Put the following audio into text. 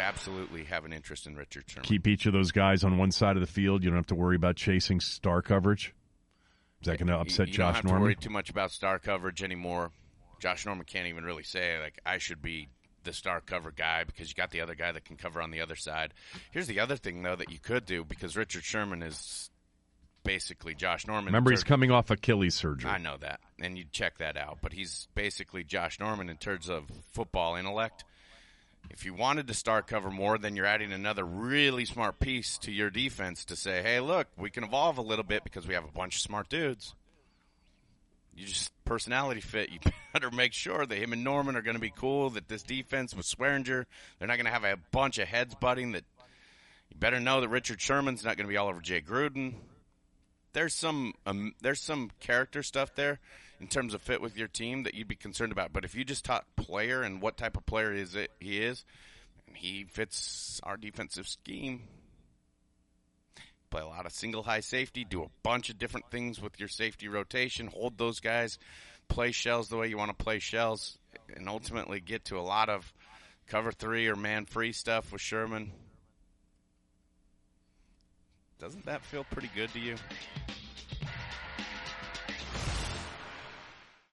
absolutely have an interest in Richard Sherman. Keep each of those guys on one side of the field. You don't have to worry about chasing star coverage. Is that going to upset Josh Norman? You don't have to worry too much about star coverage anymore. Josh Norman can't even really say, like, I should be the star cover guy because you got the other guy that can cover on the other side. Here's the other thing, though, that you could do because Richard Sherman is basically Josh Norman. Remember, he's coming off Achilles surgery. I know that, and you check that out. But he's basically Josh Norman in terms of football intellect. If you wanted to star cover more, then you're adding another really smart piece to your defense to say, hey, look, we can evolve a little bit because we have a bunch of smart dudes. You just personality fit. You better make sure that him and Norman are going to be cool, that this defense with Swearinger, they're not going to have a bunch of heads butting. That you better know that Richard Sherman's not going to be all over Jay Gruden. There's some character stuff there in terms of fit with your team that you'd be concerned about. But if you just talk player and what type of player he is, and he fits our defensive scheme. Play a lot of single high safety, do a bunch of different things with your safety rotation, hold those guys, play shells the way you want to play shells, and ultimately get to a lot of cover 3 or man free stuff with Sherman. Doesn't that feel pretty good to you?